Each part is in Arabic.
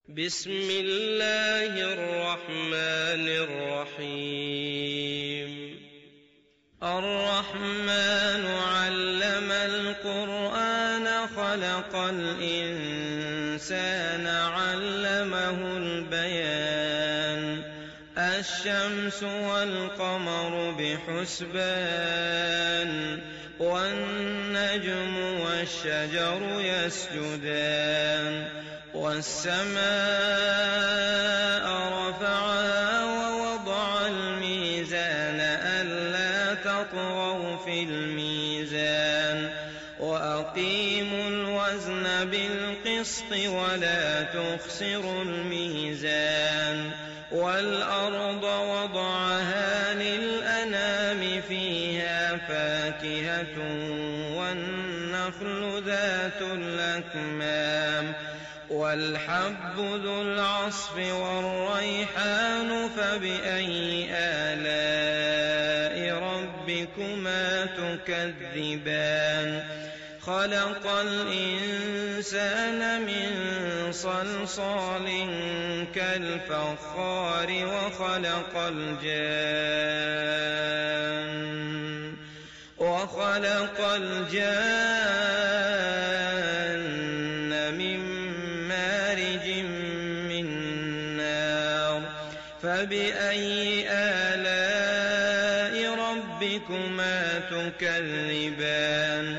بسم الله الرحمن الرحيم الرحمن علم القرآن خلق الإنسان علمه البيان الشمس والقمر بحسبان والنجم والشجر يسجدان والسماء رفعها ووضع الميزان ألا تطغوا في الميزان وأقيموا الوزن بالقسط ولا تخسروا الميزان والأرض وضعها للأنام فيها فاكهة والنخل ذات الأكمام والحب ذو العصف والريحان فبأي آلاء ربكما تكذبان خلق الإنسان من صلصال كالفخار وخلق الجان من مارج من نار فبأي آلاء ربكما تكذبان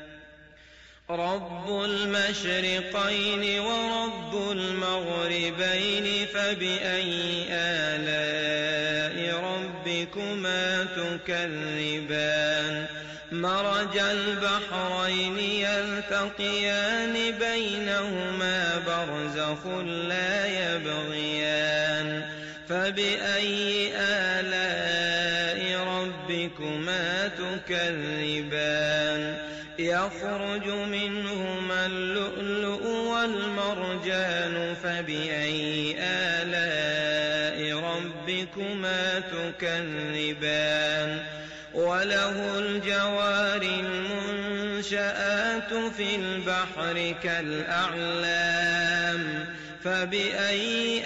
رب المشرقين ورب المغربين فبأي آلاء ربكما تكذبان مرج البحرين يلتقيان بينهما برزخ لا يبغيان فبأي آلاء ربكما تكذبان يخرج منهما اللؤلؤ والمرجان فبأي آلاء ربكما تكذبان وله الجوار المنشآت في البحر كالأعلام فبأي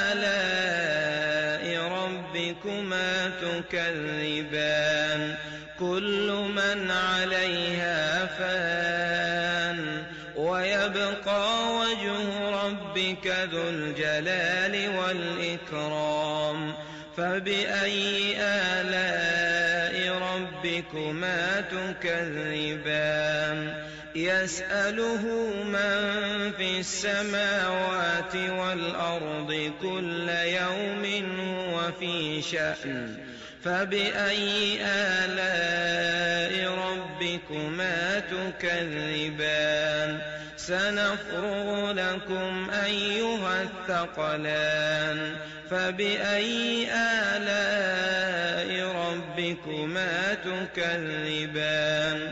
آلاء ربكما تكذبان كل من عليها فان ويبقى وجه ربك ذو الجلال والإكرام فبأي آلاء ربكما تكذبان يسأله من في السماوات والأرض كل يوم هو في شأن فبأي آلاء ربكما تكذبان سنفرغ لكم أيها الثقلان فبأي آلاء ربكما تكذبان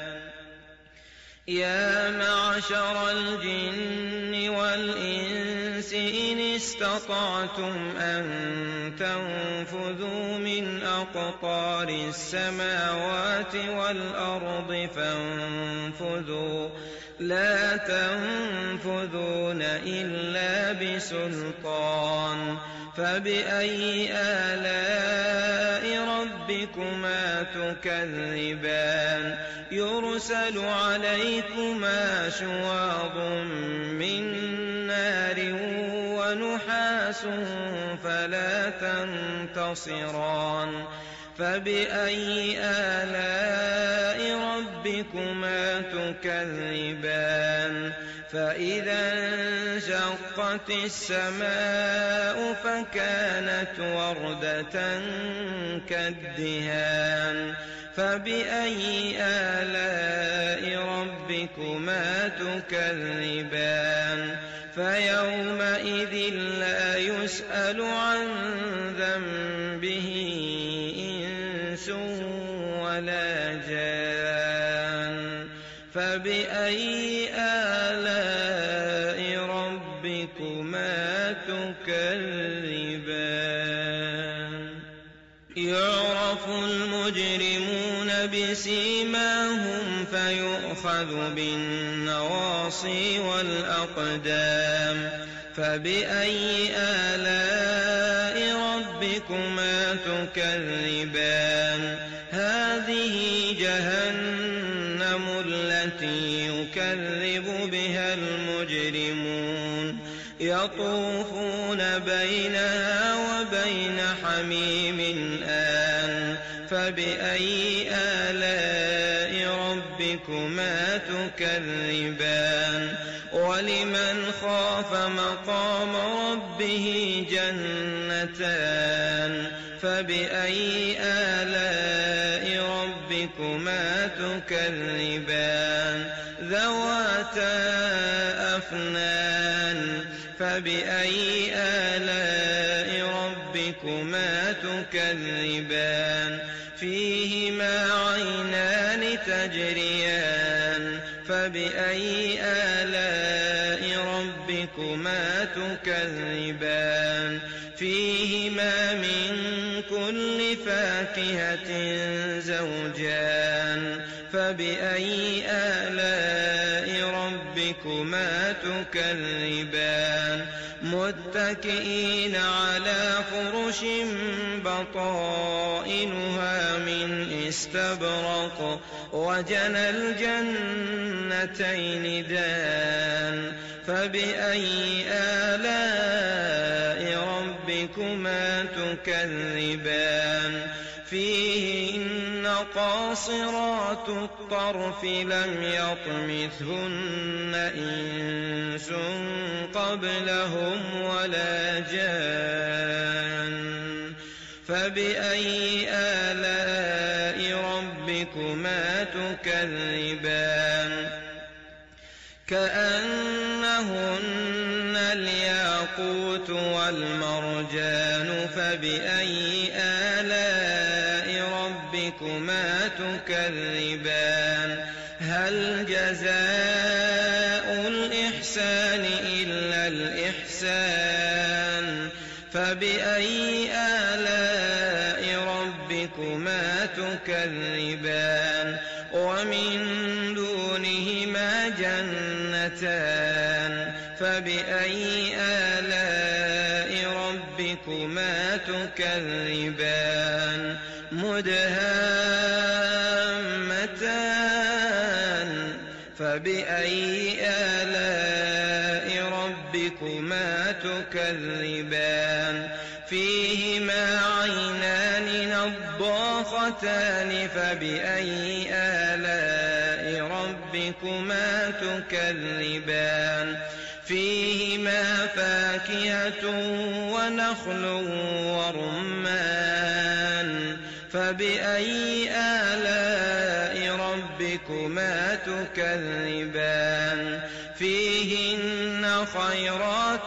يا معشر الجن والإنس إن استطعتم أن تنفذوا من أقطار السماوات والأرض فانفذوا لا تنفذون إلا بسلطان فبأي آلاء ربكما تكذبان يرسل عليكما شواظ من نار ونحاس فلا تنتصران فبأي آلاء ربكما تكذبان فإذا انشقت السماء فكانت وردة كالدهان فبأي آلاء ربكما تكذبان فيومئذ لا يسأل عن ذنبه إنس ولا جان فبأي آلاء ربكما تكذبان يعرف المجرمون بسيماهم فيؤخذ بالنواصي والأقدام فبأي آلاء ربكما تكذبان هذه جهنم التي يكذب بها المجرمون يطوفون بينها وبين حميم آن فبأي آلاء ربكما تكذبان ولمن خاف مقام ربه جنتان فبأي آلاء ربكما تكذبان ذواتا أفنان فبأي آلاء ربكما تكذبان فيهما عينان تجريان فبأي آلاء ربكما تكذبان فيهما من كل فاكهة زوجان فبأي آلاء ربكما تكذبان متكئين على فرش بطائنها من استبرق وجنى الجنتين دان فبأي آلاء ربكما تكذبان فيهن قاصرات الطرف لم يطمثهن إنس قبلهم ولا جان فبأي آلاء ربكما تكذبان كأنهن الياقوت والمرجان فبأي آلاء ربكما تكذبان هل جزاء الإحسان إلا الإحسان فبأي آلاء ربكما تكذبان ومن دونهما جنتان فبأي آلاء ربكما تكذبان مدهامتان فبأي آلاء ربكما تكذبان فيهما عينان نضاختان فبأي آلاء ربكما تكذبان فيهما فاكهة ونخل ورمان فبأي آلاء ربكما تكذبان فيهن خيرات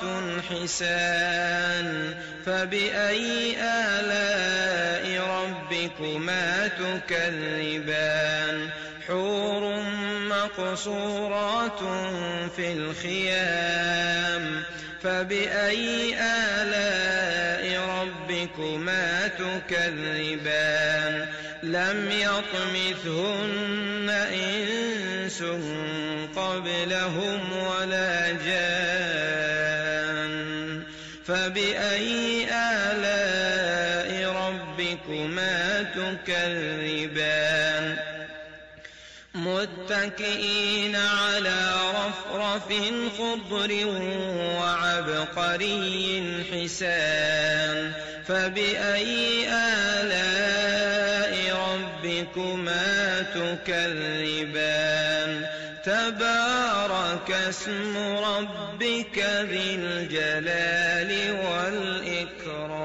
حسان فبأي آلاء ربكما تكذبان حور مقصورات في الخيام فبأي آلاء ربكما تكذبان لم يطمثهن إنس قبلهم ولا جان فبأي آلاء ربكما تكذبان متكئين على رفرف خضر وعبقري حسان فبأي آلاء ربكما تكذبان تبارك اسم ربك ذي الجلال والإكرام